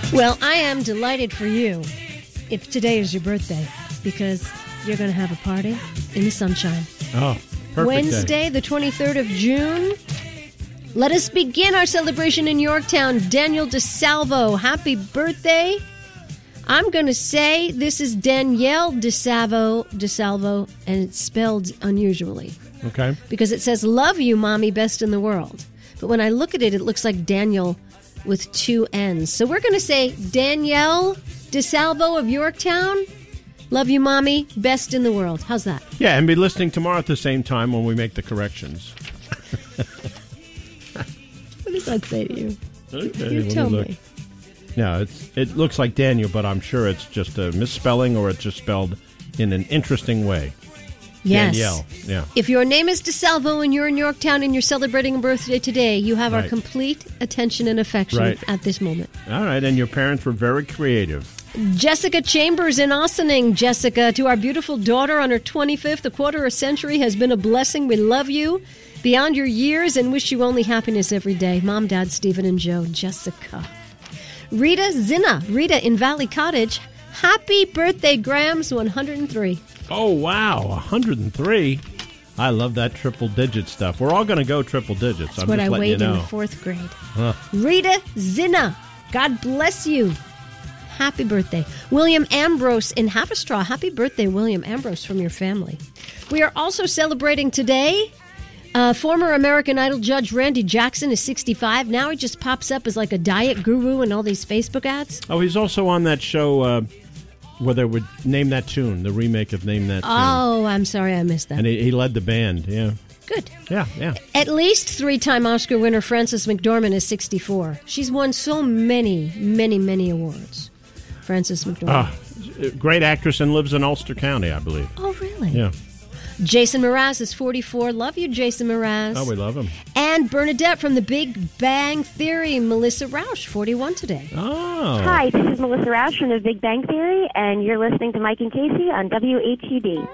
Well, I am delighted for you if today is your birthday, because you're going to have a party in the sunshine. Oh, perfect Wednesday, day. the 23rd of June. Let us begin our celebration in Yorktown. Daniel DeSalvo, happy birthday. I'm going to say this is Danielle DeSalvo, and it's spelled unusually. Okay. Because it says, love you, mommy, best in the world. But when I look at it, it looks like Daniel with two N's. So we're going to say Danielle DeSalvo of Yorktown. Love you, mommy, best in the world. How's that? Yeah, and be listening tomorrow at the same time when we make the corrections. What does that say to you? Okay, You tell me. No, it looks like Daniel, but I'm sure it's just a misspelling or it's just spelled in an interesting way. Yes. Danielle, yeah. If your name is DeSalvo and you're in Yorktown and you're celebrating a birthday today, you have our Right. complete attention and affection Right. at this moment. All right, and your parents were very creative. Jessica Chambers in Ossining. Jessica, to our beautiful daughter on her 25th, a quarter of a century has been a blessing. We love you beyond your years and wish you only happiness every day. Mom, Dad, Stephen, and Joe. Jessica. Rita Zinna. Rita in Valley Cottage. Happy birthday, Grams, 103. Oh, wow, 103. I love that triple-digit stuff. We're all going to go triple digits. That's I'm what just I letting you weighed in know. the fourth grade. Huh. Rita Zinna. God bless you. Happy birthday. William Ambrose in Haverstraw. Happy birthday, William Ambrose, from your family. We are also celebrating today. Former American Idol judge Randy Jackson is 65. Now he just pops up as like a diet guru in all these Facebook ads. Oh, he's also on that show where they would Name That Tune, the remake of Name That Tune. Oh, I'm sorry I missed that. And he led the band, yeah. Good. Yeah. At least three-time Oscar winner Frances McDormand is 64. She's won so many, many, many awards. Frances McDormand. Great actress and lives in Ulster County, I believe. Oh, really? Yeah. Jason Mraz is 44. Love you, Jason Mraz. Oh, we love him. And Bernadette from The Big Bang Theory, Melissa Rausch, 41 today. Oh. Hi, this is Melissa Rausch from The Big Bang Theory, and you're listening to Mike and Casey on WHUD.